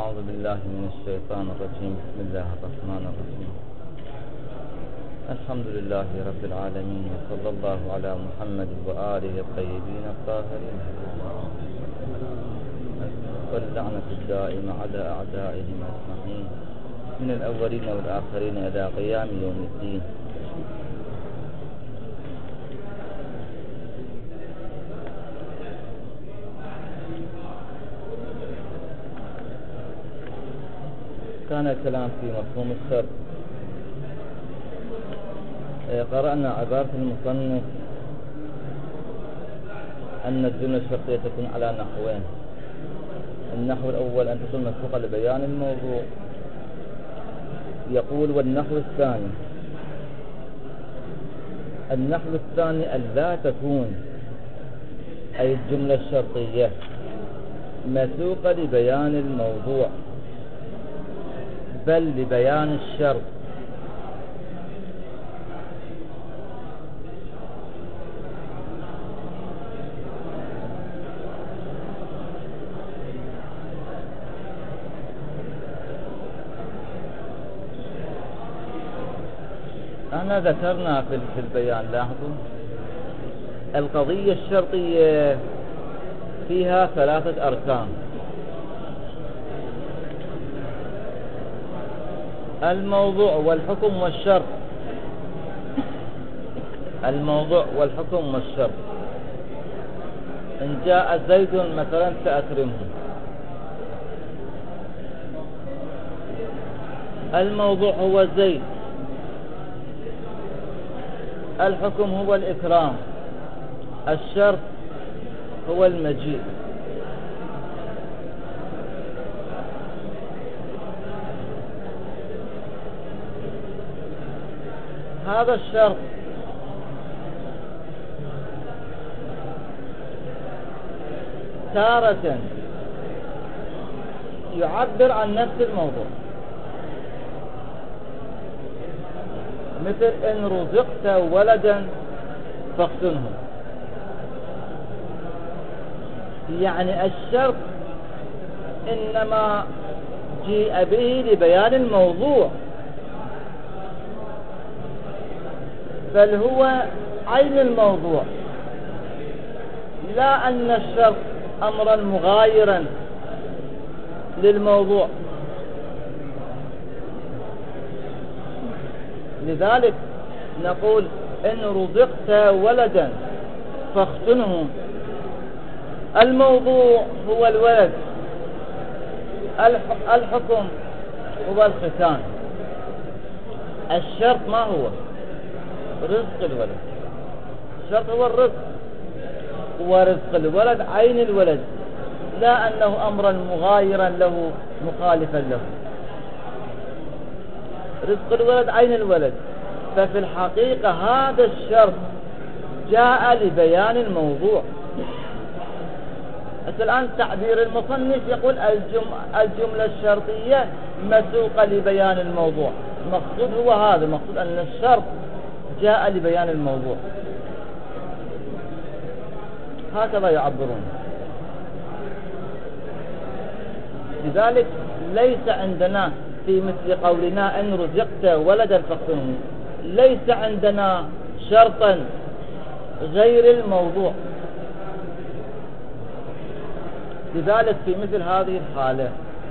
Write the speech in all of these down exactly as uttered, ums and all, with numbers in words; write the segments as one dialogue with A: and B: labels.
A: أعوذ بالله من الشيطان الرجيم. بسم الله الرحمن الرحيم. الحمد لله رب العالمين، وصلى الله على محمد وآله الطيبين الطاهرين، واللعنة الدائمة على أعدائهم أجمعين من الأولين والآخرين إلى قيام يوم الدين. كان الكلام في مفهوم الشرط. قرأنا عبارة المصنف أن الجملة الشرطية تكون على نحوين. النحو الأول أن تكون مسبوقة لبيان الموضوع، يقول والنحو الثاني النحو الثاني أن لا تكون أي الجملة الشرطية مسبوقة لبيان الموضوع بل لبيان الشرط. أنا ذكرنا في البيان، لاحظوا القضية الشرطية فيها ثلاثة أركان: الموضوع والحكم والشرط. الموضوع والحكم والشرط. إن جاء زيد مثلا فأكرمه. الموضوع هو زيد، الحكم هو الإكرام، الشرط هو المجيء. هذا الشرط تارة يعبر عن نفس الموضوع، مثل إن رزقت ولدا فاقتله، يعني الشرط إنما جيء به لبيان الموضوع، بل هو عين الموضوع، لا أن الشرط أمرا مغايرا للموضوع. لذلك نقول إن رزقت ولدا فاختنه. الموضوع هو الولد، الحكم هو الختان، الشرط ما هو؟ رزق الولد. الشرط هو الرزق، ورزق الولد عين الولد، لا أنه أمرا مغايرا له مخالفا له. رزق الولد عين الولد. ففي الحقيقة هذا الشرط جاء لبيان الموضوع. الآن تعبير المصنف يقول الجملة الشرطية مسوقة لبيان الموضوع. المقصود هو هذا، المقصود أن الشرط جاء لبيان الموضوع. هكذا يعبرون. لذلك ليس عندنا في مثل قولنا إن رزقت ولدا فاقتله، ليس عندنا شرطا غير الموضوع. لذلك في مثل هذه الحالة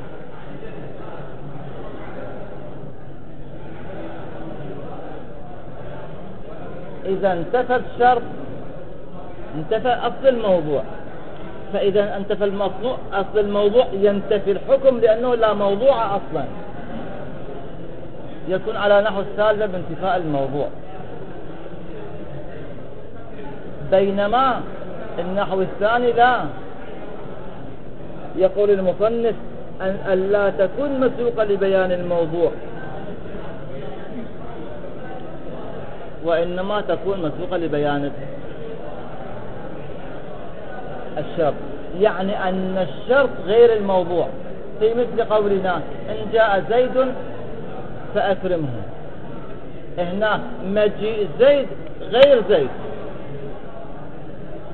A: إذا انتفى الشرط انتفى أصل الموضوع، فإذا انتفى الموضوع أصل الموضوع ينتفي الحكم، لأنه لا موضوع أصلا، يكون على نحو السالب بانتفاء الموضوع. بينما النحو الثاني لا، يقول المصنف أن لا تكون مسوقة لبيان الموضوع، وإنما تكون مسوقة لبيان الشرط، يعني أن الشرط غير الموضوع. في مثل قولنا إن جاء زيد فأكرمه، هنا مجيء زيد غير زيد،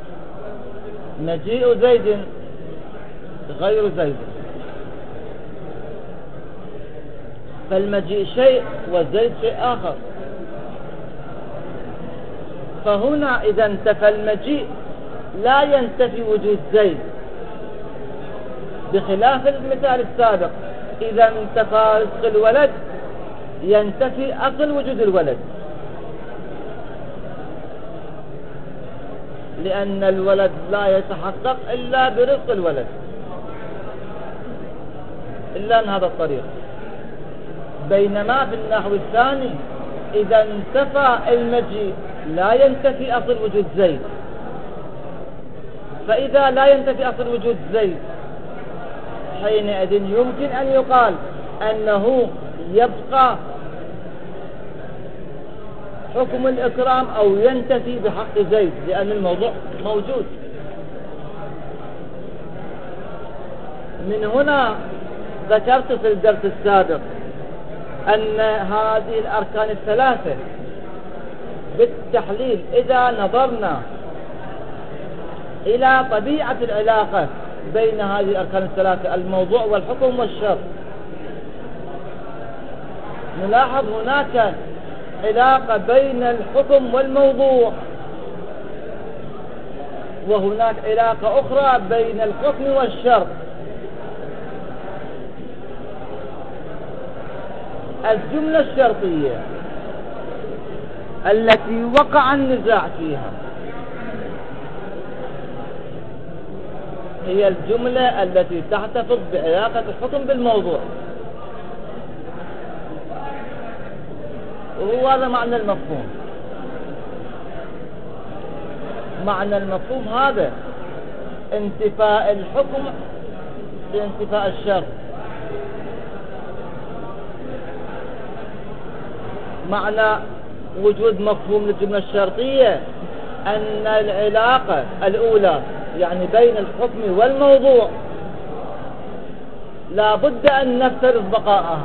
A: مجيء زيد غير زيد. فالمجيء شيء والزيد شيء آخر. فهنا إذا انتفى المجيء لا ينتفي وجود زيد، بخلاف المثال السابق إذا انتفى رزق الولد ينتفي أصل وجود الولد، لأن الولد لا يتحقق إلا برزق الولد إلا من هذا الطريق. بينما في النحو الثاني إذا انتفى المجيء لا ينتفي أصل وجود زيد، فإذا لا ينتفي أصل وجود زيد حينئذ يمكن أن يقال أنه يبقى حكم الإكرام أو ينتفي بحق زيد، لأن الموضوع موجود. من هنا ذكرت في الدرس السابق أن هذه الأركان الثلاثة بالتحليل إذا نظرنا إلى طبيعة العلاقة بين هذه الأركان الثلاثة الموضوع والحكم والشرط، نلاحظ هناك علاقة بين الحكم والموضوع، وهناك علاقة أخرى بين الحكم والشرط. الجملة الشرطية التي وقع النزاع فيها هي الجملة التي تحتفظ بعلاقة الحكم بالموضوع، وهو هذا معنى المفهوم. معنى المفهوم هذا انتفاء الحكم بانتفاء الشرط. معنى وجود مفهوم للجملة الشرطية أن العلاقة الأولى يعني بين الحكم والموضوع لا بد أن نفترض بقاءها،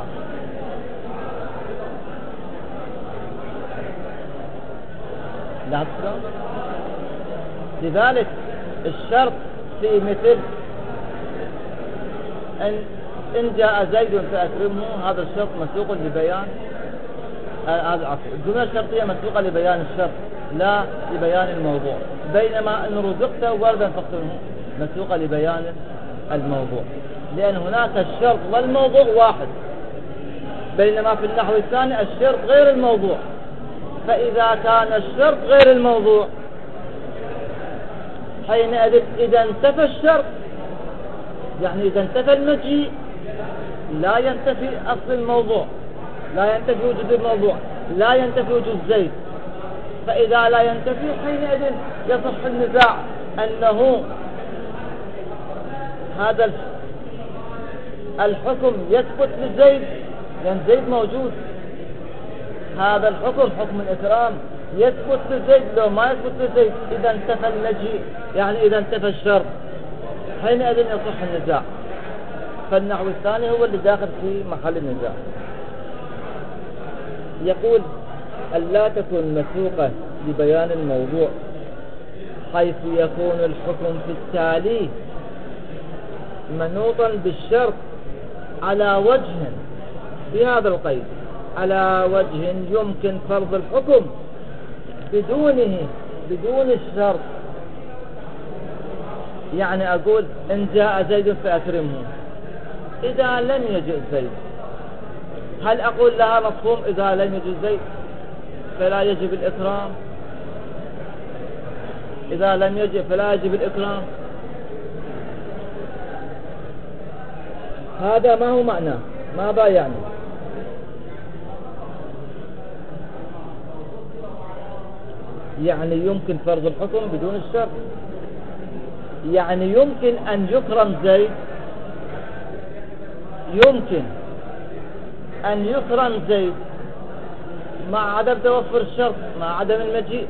A: لذلك الشرط في مثل أن إن جاء زيد فأكرمه، هذا الشرط مسوق لبيان هذا العصر. الجملة الشرطية مسوقة لبيان الشرط لا لبيان الموضوع، بينما أن رزقته وردا فاقتله مسوقة لبيان الموضوع، لأن هناك الشرط والموضوع واحد، بينما في النحو الثاني الشرط غير الموضوع. فإذا كان الشرط غير الموضوع حينئذ إذا انتفى الشرط، يعني إذا انتفى المجيء لا ينتفي أصل الموضوع، لا ينتفي وجود الموضوع، لا ينتفي وجود زيد. فإذا لا ينتفي حينئذ يصح النزاع أنه هذا الحكم يثبت لزيد لأن زيد موجود، هذا الحكم حكم الإكرام يثبت لزيد لو ما يثبت لزيد. إذا انتفى المجيء يعني إذا انتفى الشرط حينئذ يصح النزاع. فالنحو الثاني هو اللي داخل في محل النزاع. يقول ألا تكون مسوقة لبيان الموضوع حيث يكون الحكم في التالي منوطا بالشرط على وجه، بهذا القيد على وجه يمكن فرض الحكم بدونه بدون الشرط. يعني أقول إن جاء زيد فأكرمه، إذا لم يجئ زيد هل أقول لها مفهوم إذا لم يجئ زيد فلا يجب الإكرام؟ إذا لم يجئ فلا يجب الإكرام؟ هذا ما هو معناه، ماذا يعني؟ يعني يمكن فرض الحكم بدون الشرط، يعني يمكن أن يكرم زيد، يمكن أن يكرم زيد مع عدم توفر الشرط، مع عدم المجيء.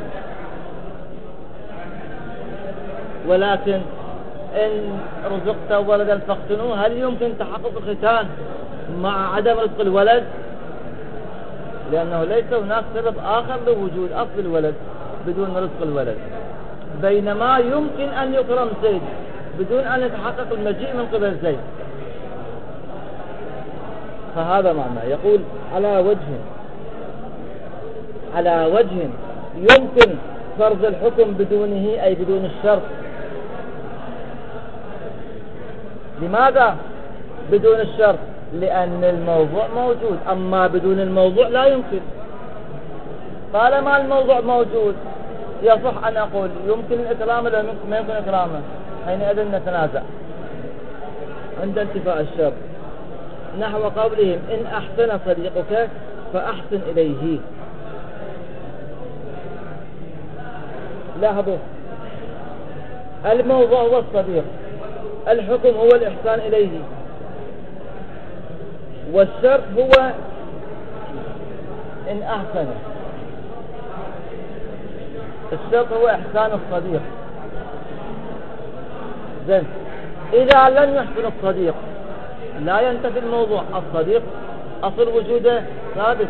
A: ولكن إن رزقت ولدا فاختنوه، هل يمكن تحقق الختان مع عدم رزق الولد؟ لأنه ليس هناك سبب آخر لوجود أصل الولد بدون رزق الولد. بينما يمكن أن يكرم زيد بدون أن يتحقق المجيء من قبل زيد. فهذا معنى يقول على وجه على وجه يمكن فرض الحكم بدونه أي بدون الشرط. لماذا بدون الشرط؟ لأن الموضوع موجود، أما بدون الموضوع لا يمكن. طالما الموضوع موجود يصح أن أقول يمكن الإكرام ولا ما يمكن إكرامه، حينئذ نتنازع عند انتفاء الشرط. نحو قولهم إن أحسن صديقك فأحسن إليه. لاحظوا الموضوع هو الصديق، الحكم هو الإحسان إليه، والشرط هو إن أحسن. الشرط هو إحسان الصديق. زين، إذا لم يحسن الصديق لا ينتفي الموضوع. الصديق أصل وجوده ثابت،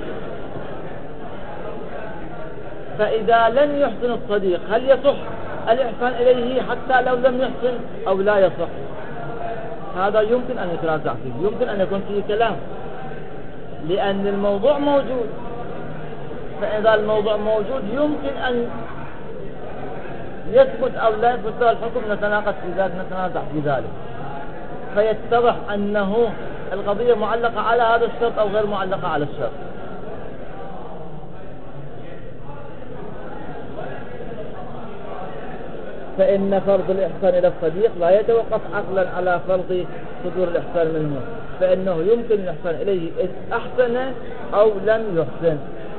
A: فإذا لم يحسن الصديق هل يصح الإحسان إليه حتى لو لم يحسن أو لا يصح؟ هذا يمكن أن يتنازع فيه، يمكن أن يكون فيه كلام، لأن الموضوع موجود. فإذا الموضوع موجود يمكن أن يثبت أو لا يثبت الحكم، نتناقش في ذلك، نتنازع في ذلك، فيتضح أنه القضية معلقة على هذا الشرط أو غير معلقة على الشرط. فإن فرض الإحسان إلى الصديق لا يتوقف عقلا على فرض صدور الإحسان منه، فإنه يمكن الإحسان إليه إذ أحسن أو لم يحسن.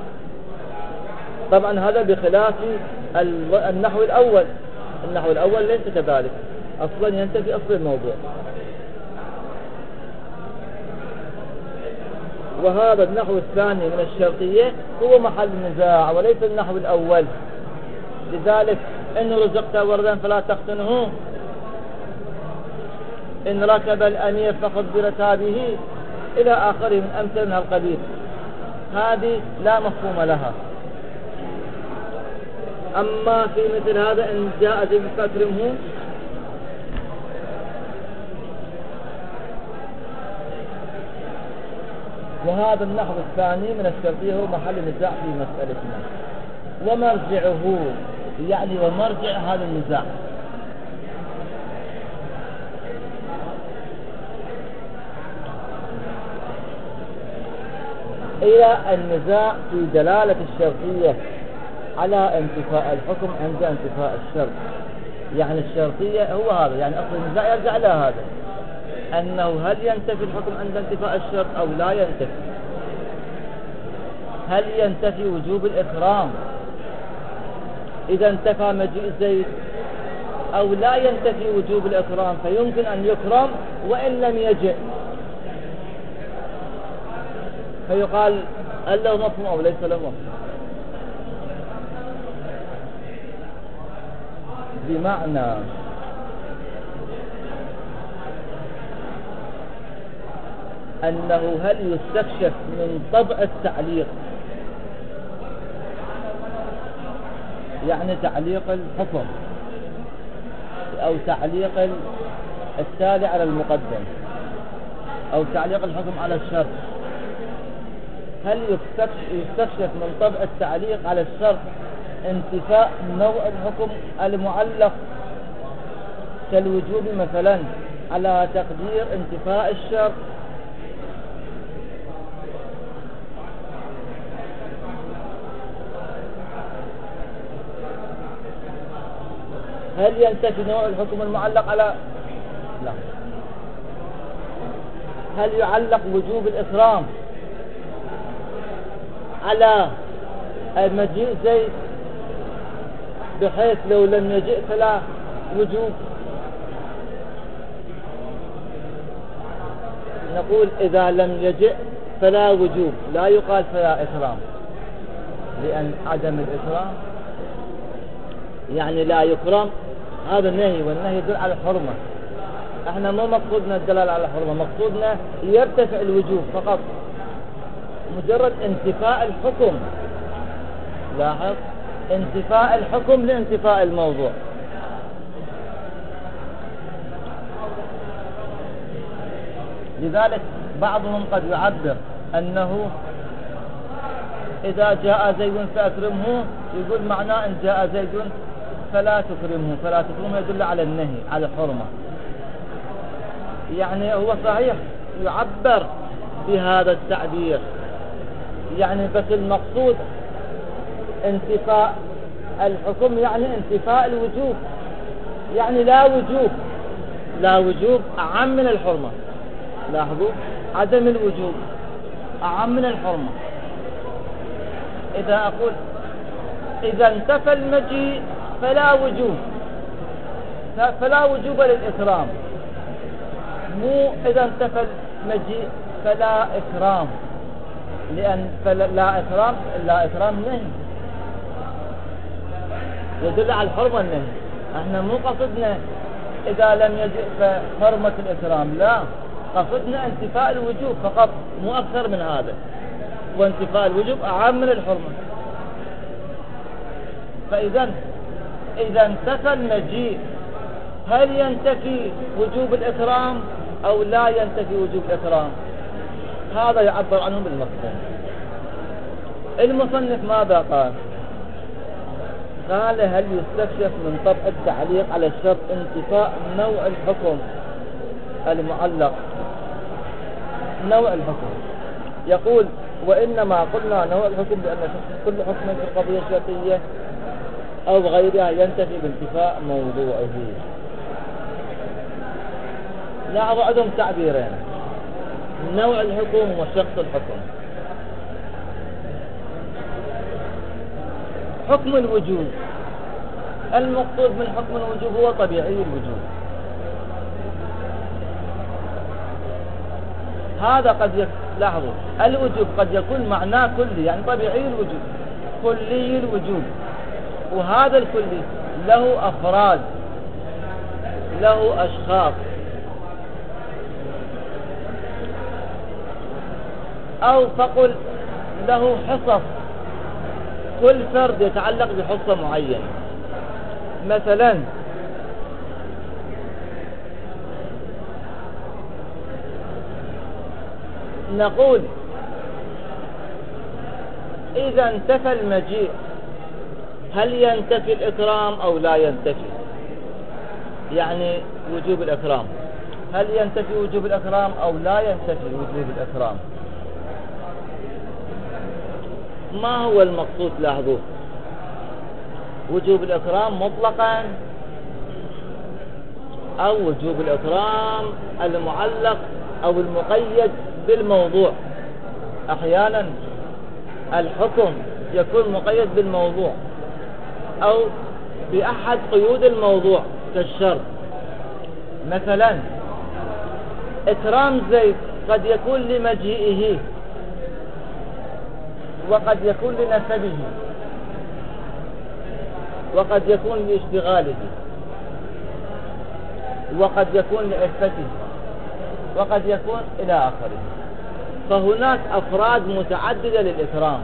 A: طبعا هذا بخلاف النحو الأول. النحو الأول ليس كذلك، أصلا ينتفي أصل الموضوع. وهذا النحو الثاني من الشرطية هو محل النزاع وليس النحو الأول. لذلك إن رزقت وردا فلا تختنه، إن ركب الأمير فخذ برتابه، إلى آخره من أمثال من القبيل. هذه لا مفهوم لها. أما في مثل هذا إن جاء زيد فأكرمه، وهذا النحو الثاني من الشرطية هو محل النزاع في مسألتنا. ومرجعه يعني ومرجع هذا النزاع إلى النزاع في دلالة الشرطية على انتفاء الحكم عند انتفاء الشرط. يعني الشرطية هو هذا، يعني أصل النزاع يرجع إلى هذا، أنه هل ينتفي الحكم عند انتفاء الشرط أو لا ينتفي؟ هل ينتفي وجوب الإكرام إذا انتفى مجيء زيد، أو لا ينتفي وجوب الإكرام فيمكن أن يكرم وإن لم يجئ؟ فيقال هل له مفهوم أو ليس له مفهوم؟ بمعنى أنه هل يستكشف من طبع التعليق، يعني تعليق الحكم أو تعليق التالي على المقدم أو تعليق الحكم على الشرط، هل يستكشف من طبع التعليق على الشرط انتفاء نوع الحكم المعلق كالوجوب مثلا على تقدير انتفاء الشرط؟ هل ينتفي نوع الحكم المعلق على لا هل يعلق وجوب الإكرام على مجيء زيد بحيث لو لم يجئ فلا وجوب؟ نقول إذا لم يجئ فلا وجوب، لا يقال فلا إكرام، لأن عدم الإكرام يعني لا يكرم. هذا النهي، والنهي يدل على الحرمة. احنا مو مقصودنا الدلالة على الحرمة، مقصودنا يرتفع الوجوب فقط، مجرد انتفاء الحكم. لاحظ، انتفاء الحكم لانتفاء الموضوع. لذلك بعضهم قد يعبر أنه إذا جاء زيد فأكرمه، يقول معناه إن جاء زيد فلا تكرمه، فلا تكرمه يدل على النهي، على الحرمة. يعني هو صحيح يعبر بهذا التعبير يعني، بس المقصود انتفاء الحكم، يعني انتفاء الوجوب، يعني لا وجوب، لا وجوب أعم من الحرمة. لاحظوا، عدم الوجوب أعم من الحرمة. إذا أقول إذا انتفى المجيء فلا وجوب، فلا وجوب للإكرام، مو إذا انتفى المجيء فلا إكرام، لأن لا إكرام، لا إكرام نهي يدل على الحرمة النهي. احنا مو قصدنا إذا لم يجئ فحرمة الإكرام، لا، قصدنا انتفاء الوجوب فقط، مو أكثر من هذا، وانتفاء الوجوب أعم من الحرمة. فإذا إذا انتفى المجيء هل ينتفي وجوب الإكرام أو لا ينتفي وجوب الإكرام؟ هذا يعبر عنه بالمفهوم. المصنف ماذا قال؟ قال هل يستكشف من طبع التعليق على الشرط انتفاء نوع الحكم المعلق، نوع الحكم. يقول وإنما قلنا نوع الحكم لأن كل حكم في القضية الشرطية أو غيرها ينتفي بانتفاء موضوعه. لاحظوا عندهم تعبيرين، نوع الحكم وشخص الحكم. حكم الوجوب، المقصود من حكم الوجوب هو طبيعي الوجوب. هذا قد يك... لاحظوا، الوجوب قد يكون معناه كلي، يعني طبيعي الوجوب، كلي الوجوب، وهذا الكلي له أفراد، له أشخاص، أو فقل له حصص، كل فرد يتعلق بحصة معينة. مثلا نقول إذا انتفى المجيء هل ينتفي الإكرام أو لا ينتفي؟ يعني وجوب الإكرام، هل ينتفي وجوب الإكرام أو لا ينتفي وجوب الإكرام؟ ما هو المقصود؟ لاحظوا، وجوب الإكرام مطلقا أو وجوب الإكرام المعلق أو المقيد بالموضوع. أحيانا الحكم يكون مقيد بالموضوع أو بأحد قيود الموضوع كالشرط. مثلا إكرام زيد قد يكون لمجيئه، وقد يكون لنسبه، وقد يكون لاشتغاله، وقد يكون لعفته، وقد يكون إلى آخره. فهناك أفراد متعددة للإكرام،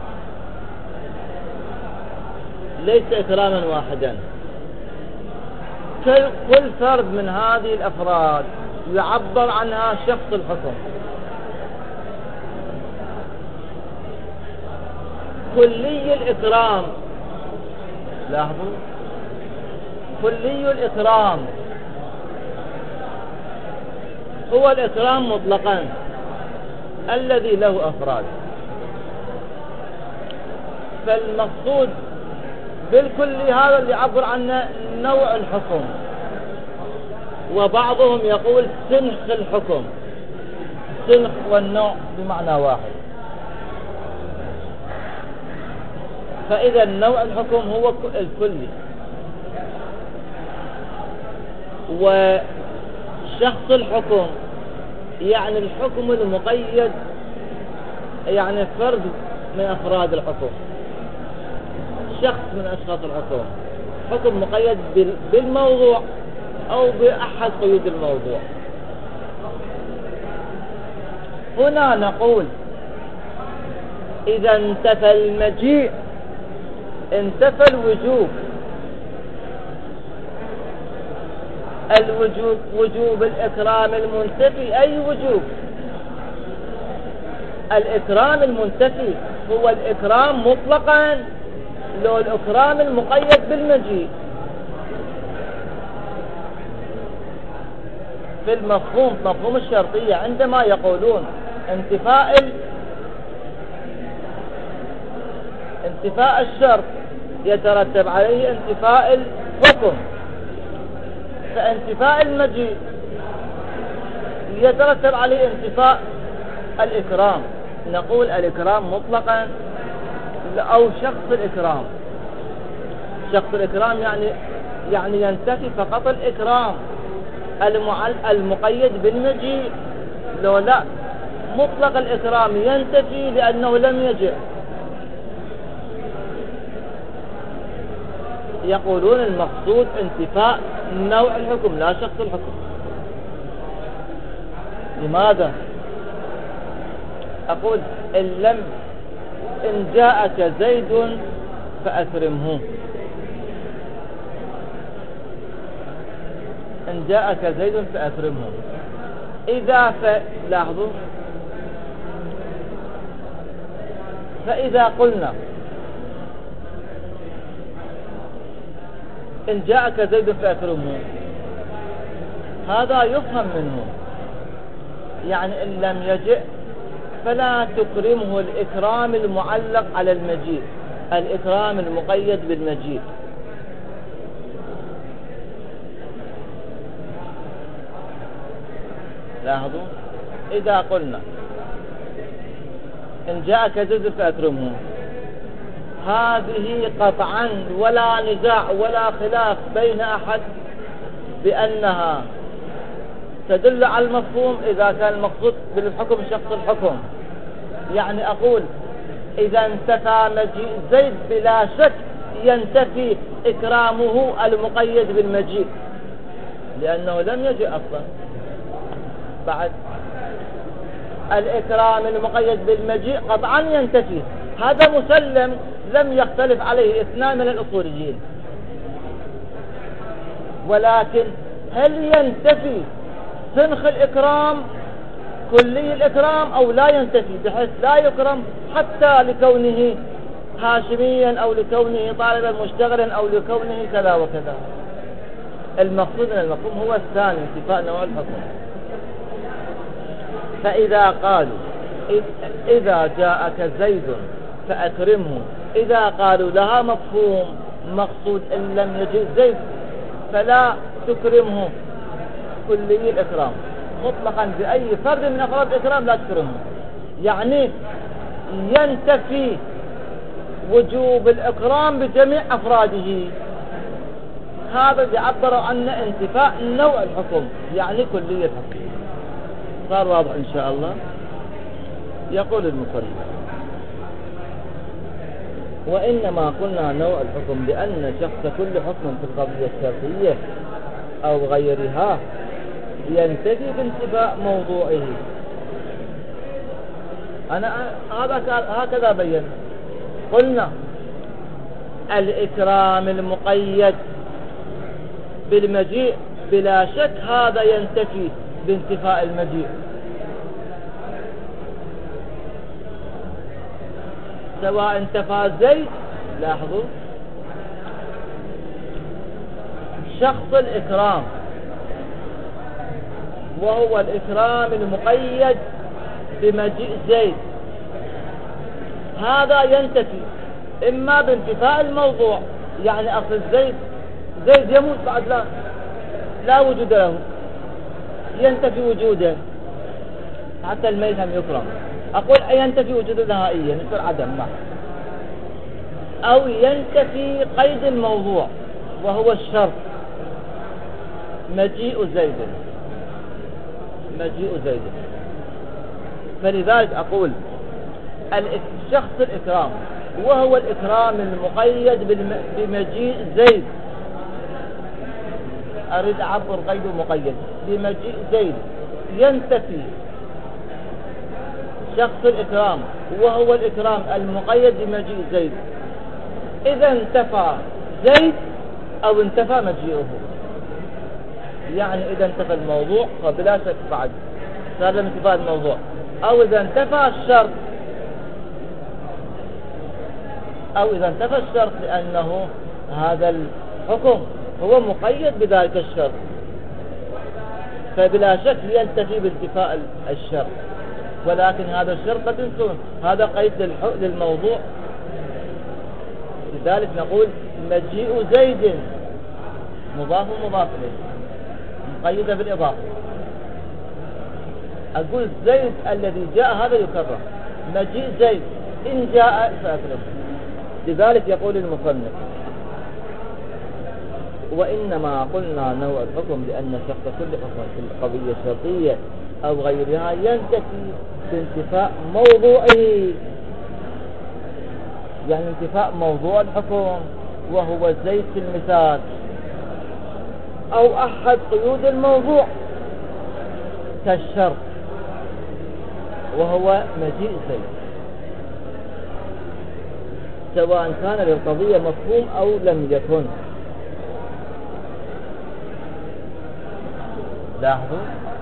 A: ليس إكراما واحدا. كل فرد من هذه الأفراد يعبر عنها شخص الحكم. كلي الإكرام، لاحظوا، كلي الإكرام هو الإكرام مطلقا الذي له أفراد. فالمقصود بالكل هذا اللي يعبر عنه نوع الحكم، وبعضهم يقول سنخ الحكم، سنخ والنوع بمعنى واحد. فإذا نوع الحكم هو الكلي، وشخص الحكم يعني الحكم المقيد، يعني فرد من أفراد الحكم، شخص من أشخاص الحكم، حكم مقيد بالموضوع أو بأحد قيود الموضوع. هنا نقول إذا انتفى المجيء انتفى الوجوب. الوجوب وجوب الإكرام المنتفي أي وجوب؟ الإكرام المنتفي هو الإكرام مطلقا لو الإكرام المقيد بالمجيء؟ في المفهوم، مفهوم الشرطية، عندما يقولون انتفاء ال... انتفاء الشرط يترتب عليه انتفاء الحكم، فانتفاء المجيء يترتب عليه انتفاء الإكرام. نقول الإكرام مطلقا أو شخص الإكرام. شخص الإكرام يعني يعني ينتفي فقط الإكرام المعل المقيد بالمجيء، لو لا مطلق الإكرام ينتفي لأنه لم يجئ. يقولون المقصود انتفاء نوع الحكم لا شخص الحكم. لماذا؟ أقول إن لم إن جاءك زيد فأكرمه، إن جاءك زيد فأكرمه. إذا ف... لاحظوا، فإذا قلنا إن جاءك زيد فأكرمه، هذا يفهم منه يعني إن لم يجئ فلا تكرمه الإكرام المعلق على المجيء، الإكرام المقيد بالمجيء. لاحظوا، إذا قلنا إن جاءك زيد فأكرمه، هذه قطعا ولا نزاع ولا خلاف بين أحد بأنها تدل على المفهوم إذا كان المقصود بالحكم شخص الحكم. يعني أقول إذا انتفى مجيء زيد بلا شك ينتفي إكرامه المقيد بالمجيء لأنه لم يجئ أصلا. بعد الإكرام المقيد بالمجيء قطعا ينتفي، هذا مسلم لم يختلف عليه اثنان من الأصوليين. ولكن هل ينتفي سنخ الإكرام كلي الإكرام أو لا ينتفي بحيث لا يكرم حتى لكونه هاشميا أو لكونه طالبا مشتغلا أو لكونه كذا وكذا؟ المقصود من المفهوم هو الثاني، انتفاء نوع الحكم. فإذا قالوا إذا جاءك زيد فأكرمه، إذا قالوا لها مفهوم مقصود إن لم يجئ زيد فلا تكرمه كلي الإكرام مطلقا بأي فرد من أفراد الإكرام لا تكرمه، يعني ينتفي وجوب الإكرام بجميع أفراده. هذا يعبر عن انتفاء نوع الحكم يعني كلية الحكم. صار واضح إن شاء الله. يقول المصنف وإنما قلنا نوع الحكم لأن شخص كل حكم في القضية الشرطية أو غيرها ينتفي بانتفاء موضوعه. أنا هذا هكذا بين. قلنا الإكرام المقيد بالمجيء بلا شك هذا ينتفي بانتفاء المجيء، سواء انتفى زيد. لاحظوا شخص الإكرام وهو الإكرام المقيد بمجيء زيد، هذا ينتفي إما بانتفاء الموضوع، يعني أصل زيد زيد يموت بعد لا لا وجود له، ينتفي وجوده حتى الميت هم يكرم. أقول ينتفي وجوده نهائيا مثل عدم ما، أو ينتفي قيد الموضوع وهو الشرط مجيء زيد مجيء زيد. فلذلك أقول الشخص الإكرام وهو الإكرام المقيد بمجيء زيد، أريد أعبر قيد مقيد بمجيء زيد، ينتفي شخص الإكرام وهو الإكرام المقيد بمجيء زيد إذا انتفى زيد أو انتفى مجيئه. يعني إذا انتفى الموضوع فبلا شك بعد صار انتفاء الموضوع، أو إذا انتفى الشرط أو إذا انتفى الشرط لأنه هذا الحكم هو مقيد بذلك الشرط، فبلا شك ينتفي بانتفاء الشرط، ولكن هذا الشرط قد يكون هذا قيد للموضوع. لذلك نقول مجيء زيد مضاف مضاف إليه مقيدة بالإضافة. أقول زيد الذي جاء هذا يكرر، مجيء زيد إن جاء فأكرم. لذلك يقول المصنف وإنما قلنا نوع الحكم لأن شرط كل حكم في القضية الشرطية أو غيرها ينتفي بانتفاء موضوعه، يعني انتفاء موضوع الحكم وهو زيد في المثال أو أحد قيود الموضوع كالشرط وهو مجيء زيد، سواء كان للقضية مفهوم أو لم يكن. لاحظوا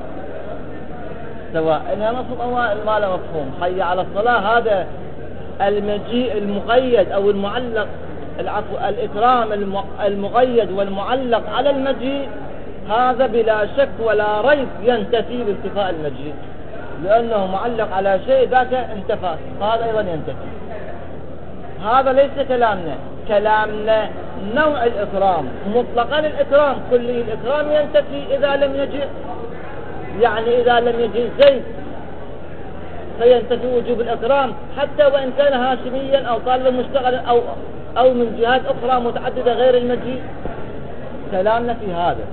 A: سواء إنها مفهوم أو ما لا مفهوم. حي على الصلاة هذا المجيء المقيد أو المعلق العفو الإكرام المقيد والمعلق على المجيء، هذا بلا شك ولا ريب ينتفي بانتفاء المجيء، لأنه معلق على شيء ذاك انتفى، هذا أيضا ينتفي. هذا ليس كلامنا، كلامنا نوع الإكرام مطلقا. الإكرام كلي الإكرام ينتفي إذا لم يجئ، يعني إذا لم يجئ زيد فينتفي وجوب الإكرام حتى وإن كان هاشميا أو طالبا مشتغلا أو أو من جهات أخرى متعددة غير المجيء. كلامنا في هذا.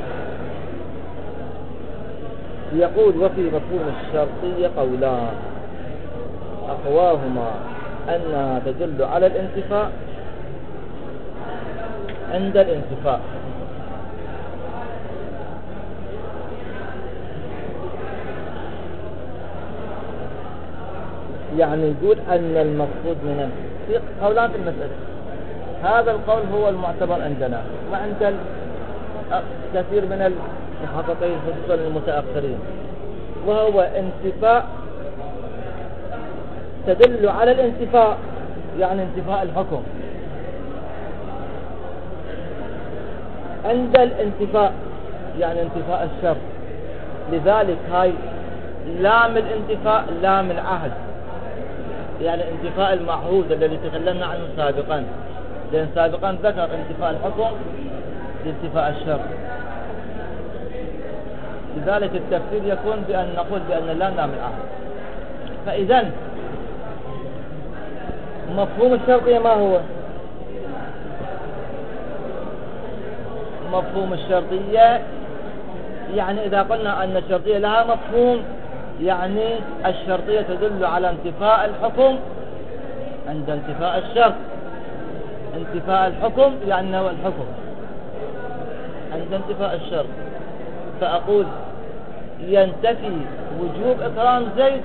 A: يقول وفي مفهوم الشرطية قولان أقواهما أنها تدل على الانتفاء عند الانتفاء، يعني يقول أن المقصود من في قولان في المسألة. هذا القول هو المعتبر عندنا وعند كثير من المحققين خصوصا المتأخرين، وهو انتفاء تدل على الانتفاء، يعني انتفاء الحكم عند الانتفاء، يعني انتفاء الشرط. لذلك هاي لام الانتفاء لام العهد، يعني انتفاء المعهود الذي تكلمنا عنه سابقا، لأن سابقا ذكر انتفاء الحكم لانتفاء الشرط. لذلك التفسير يكون بأن نقول بأن اللام لام العهد. فإذا مفهوم الشرطية ما هو؟ مفهوم الشرطية يعني إذا قلنا أن الشرطية لها مفهوم، يعني الشرطية تدل على انتفاء الحكم عند انتفاء الشرط. انتفاء الحكم يعني نوع الحكم عند انتفاء الشرط. فأقول ينتفي وجوب إكرام زيد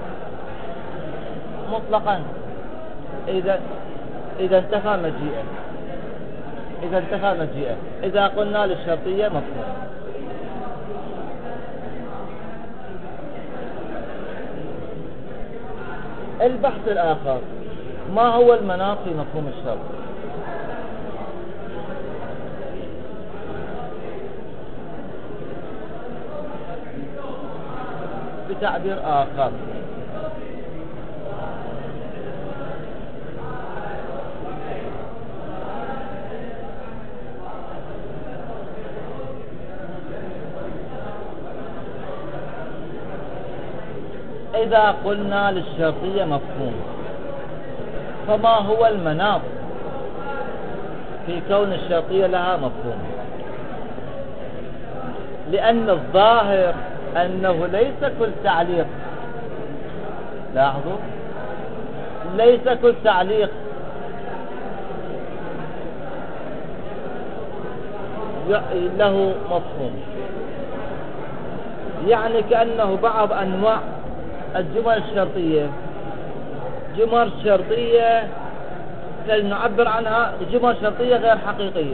A: مطلقا إذا إذا انتفى مجيئا، إذا انتفى مجيئا. إذا قلنا للشرطية مفهوم. البحث الآخر ما هو المناط في مفهوم الشرط؟ بتعبير آخر، إذا قلنا للشرطية مفهوم فما هو المناط في كون الشرطية لها مفهوم؟ لأن الظاهر أنه ليس كل تعليق، لاحظوا، ليس كل تعليق له مفهوم. يعني كأنه بعض أنواع الجمل الشرطية جمل شرطية نعبر عنها جمل شرطية غير حقيقية.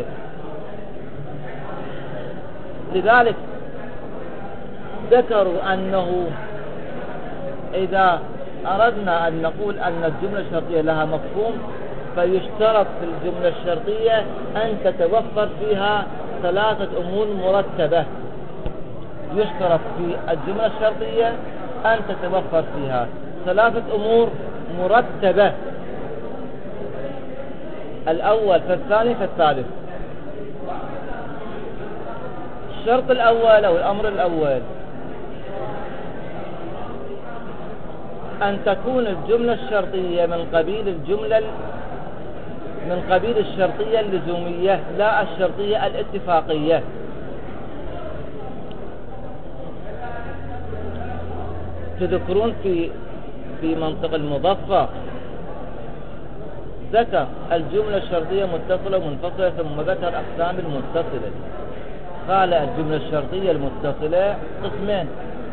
A: لذلك ذكروا أنه إذا أردنا أن نقول أن الجملة الشرطية لها مفهوم، فيشترط في الجملة الشرطية أن تتوفر فيها ثلاثة أمور مرتبة. يشترط في الجملة الشرطية أن تتوفر فيها ثلاثة أمور مرتبة، الأول فالثاني فالثالث. الشرط الأول أو الأمر الأول أن تكون الجملة الشرطية من قبيل الجملة من قبيل الشرطية اللزومية لا الشرطية الاتفاقية. تذكرون في في منطق المضفة ذكر الجملة الشرطية متصلة ومنفصلة، ثم ذكر أقسام المتصلة. قال الجملة الشرطية المتصلة قسمين: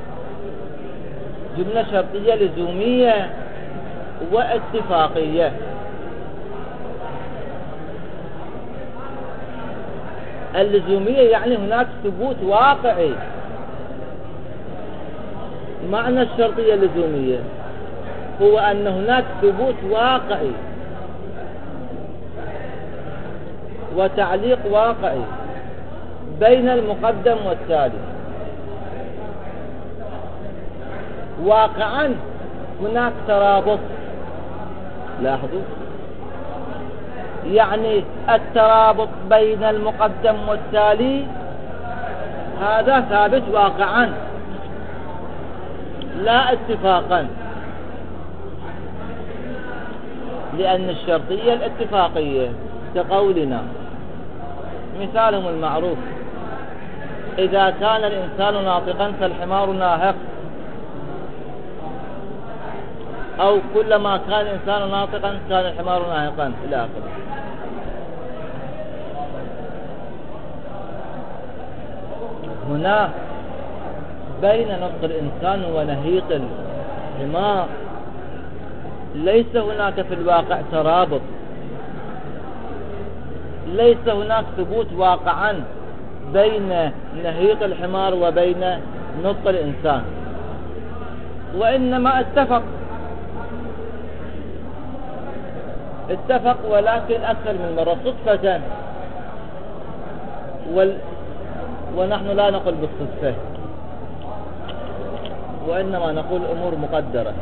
A: جملة شرطية لزومية واتفاقية. اللزومية يعني هناك ثبوت واقعي. معنى الشرطية اللزومية هو أن هناك ثبوت واقعي وتعليق واقعي بين المقدم والتالي. واقعا هناك ترابط، لاحظوا، يعني الترابط بين المقدم والتالي هذا ثابت واقعا لا اتفاقا، لأن الشرطية الاتفاقية كقولنا مثالهم المعروف: إذا كان الإنسان ناطقا فالحمار ناهق، أو كلما كان الإنسان ناطقا كان الحمار ناهقا إلى آخره. هنا بين نطق الإنسان ونهيق الحمار ليس هناك في الواقع ترابط، ليس هناك ثبوت واقعا بين نهيق الحمار وبين نطق الإنسان، وإنما اتفق اتفق ولكن أكثر من مرة صدفة، وال... ونحن لا نقول بالصدفة، وإنما نقول أمور مقدرة.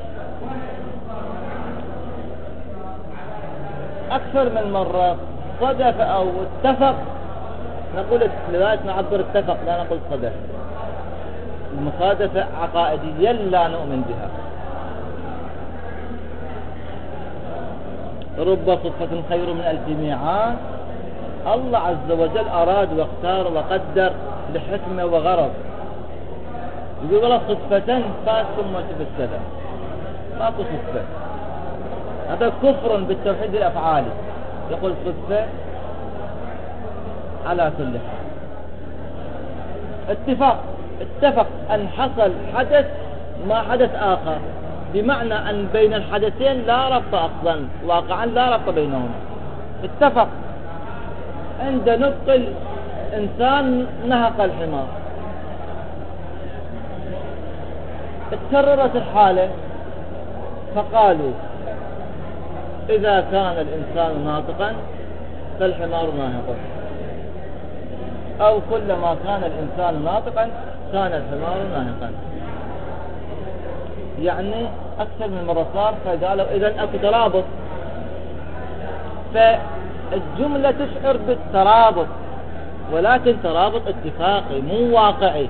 A: أكثر من مرة صدف أو اتفق، نقول لذلك نعبر اتفق لا نقول صدف. المصادفة عقائديا لا نؤمن بها. رب صدفة خير من ألف ميعاد. الله عز وجل أراد واختار وقدر لحكمة وغرض. يقول والله صدفة فات ثم شف السبب، ماكو صدفة. هذا كفر بالتوحيد الأفعالي. يقول صدفة على كل حال. اتفاق اتفق أن حصل حدث ما حدث آخر، بمعنى أن بين الحدثين لا ربط أصلا، واقعا لا ربط بينهم. اتفق عند نطق الإنسان نهق الحمار، اتكررت الحالة فقالوا إذا كان الإنسان ناطقا فالحمار ناهق، أو كلما كان الإنسان ناطقا كان الحمار ناهقا. يعني أكثر من مرة صار، فقالوا إذن أكو ترابط. فالجملة تشعر بالترابط، ولكن ترابط اتفاقي مو واقعي.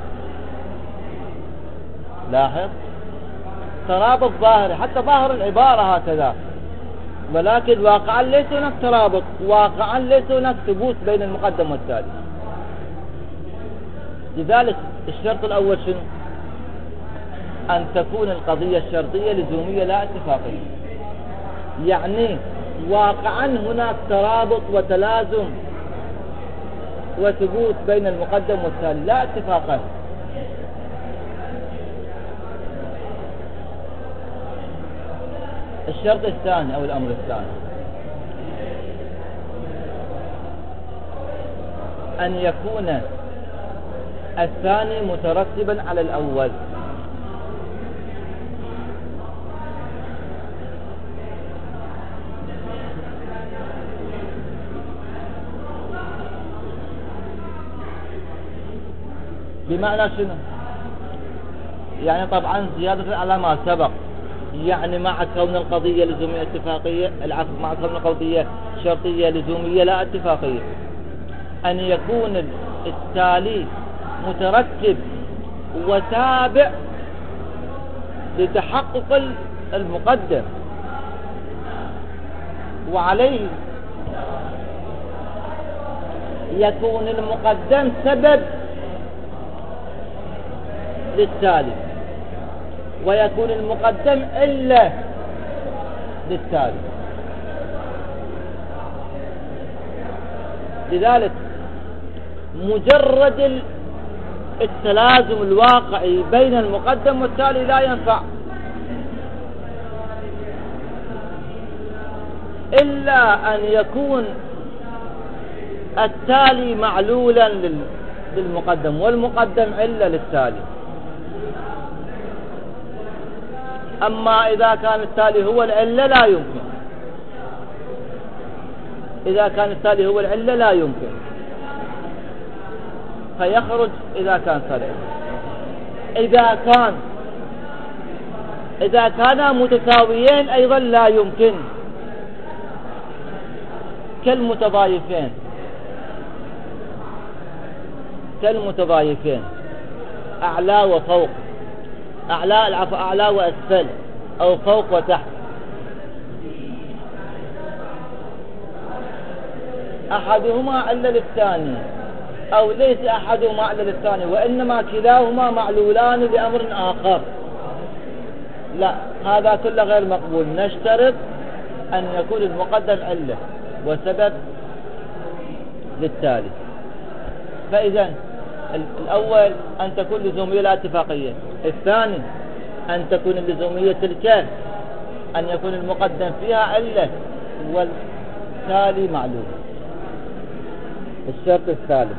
A: لاحظ، ترابط ظاهري، حتى ظاهر العبارة هكذا، ولكن واقعا ليس هناك ترابط، واقعا ليس هناك ثبوت بين المقدم والتالي. لذلك الشرط الأول شنو؟ أن تكون القضية الشرطية لزومية لا اتفاقية، يعني واقعا هناك ترابط وتلازم وثبوت بين المقدم والتالي لا اتفاقا. الشرط الثاني أو الأمر الثاني أن يكون الثاني مترتبا على الأول. بمعنى شنو؟ يعني طبعا زيادة على ما سبق، يعني مع كون القضية لزومية اتفاقية، العفو، مع كون القضية شرطية لزومية لا اتفاقية، أن يكون التالي مترتب وتابع لتحقق المقدم، وعليه يكون المقدم سبب للتالي، ويكون المقدم إلا للتالي. لذلك مجرد التلازم الواقعي بين المقدم والتالي لا ينفع إلا أن يكون التالي معلولا للمقدم والمقدم إلا للتالي. أما إذا كان التالي هو العلة لا يمكن، إذا كان التالي هو العلة لا يمكن، فيخرج إذا كان تالي. إذا كان إذا كانا متساويين أيضا لا يمكن، كالمتضايفين كالمتضايفين أعلى وفوق، أعلى العفو أعلى وأسفل، أو فوق وتحت. أحدهما علة للثاني، أو ليس أحدهما علة للثاني، وإنما كلاهما معلولان لأمر آخر، لا، هذا كله غير مقبول. نشترط أن يكون المقدم علة وسبب للتالي. فإذا الأول أن تكون لزومية لا اتفاقية، الثاني أن تكون اللزومية تلك أن يكون المقدم فيها علة والتالي معلوم. الشرط الثالث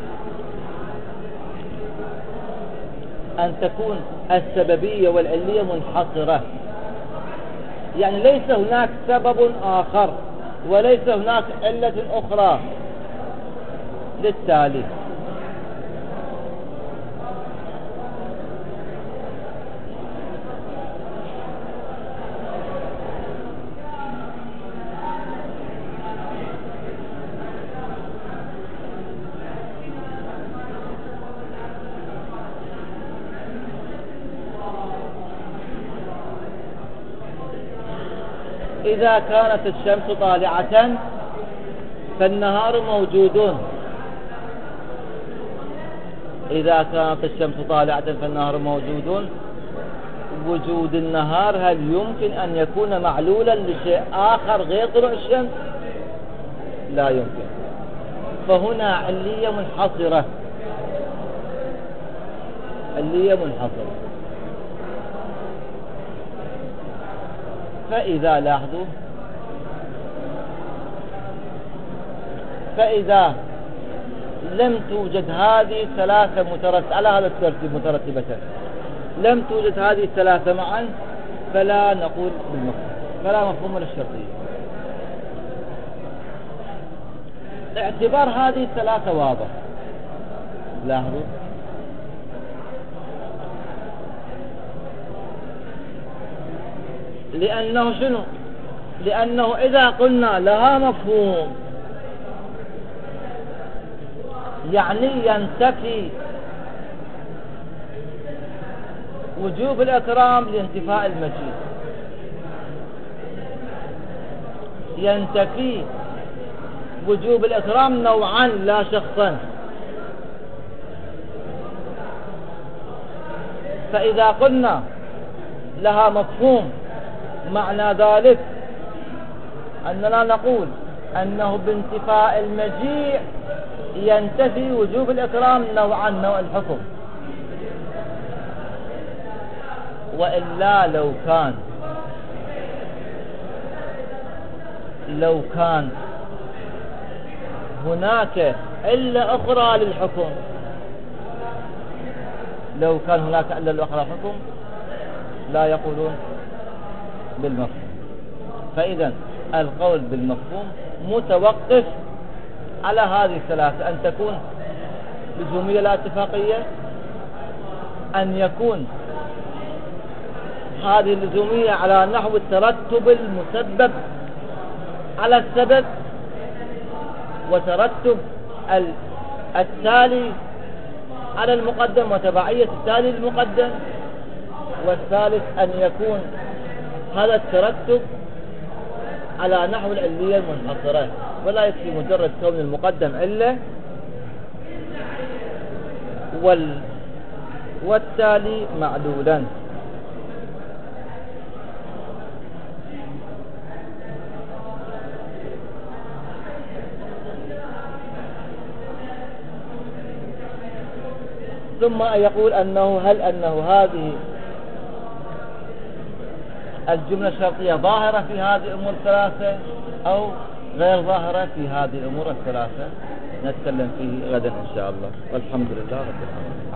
A: أن تكون السببية والعلية منحصرة، يعني ليس هناك سبب آخر وليس هناك علة أخرى للتالي. إذا كانت الشمس طالعة فالنهار موجود. إذا كانت الشمس طالعة فالنهار موجود. وجود النهار هل يمكن أن يكون معلولا لشيء آخر غير طلوع الشمس؟ لا يمكن. فهنا علية منحصرة، علية منحصرة. فإذا لاحظوا فإذا لم توجد هذه الثلاثة مترتبة على هذا الترتيب مترتبة، لم توجد هذه الثلاثة معا، فلا نقول بالمفهوم، فلا مفهوم للشرطية. اعتبار هذه الثلاثة واضح. لاحظوا لأنه شنو؟ لأنه إذا قلنا لها مفهوم يعني ينتفي وجوب الإكرام لانتفاء المجيء، ينتفي وجوب الإكرام نوعا لا شخصا. فإذا قلنا لها مفهوم معنى ذلك أننا نقول أنه بانتفاء المجيء ينتفي وجوب الإكرام نوعا نوع الحكم. وإلا لو كان لو كان هناك علة أخرى للحكم، لو كان هناك علة أخرى للحكم لا يقولون بالمفهوم. فإذا القول بالمفهوم متوقف على هذه الثلاثة: أن تكون لزومية لا اتفاقية، أن يكون هذه اللزومية على نحو الترتب المسبب على السبب، وترتب التالي على المقدم وتبعية التالي للمقدم. والثالث أن يكون هذا الترتب على نحو العلية المنحصرة، ولا يكفي مجرد كون المقدم علة وال والتالي معلولا. ثم يقول أنه هل أنه هذه الجملة الشرطية ظاهرة في هذه الأمور الثلاثة أو غير ظاهرة في هذه الأمور الثلاثة، نتكلم فيه غدا إن شاء الله، والحمد لله رب العالمين.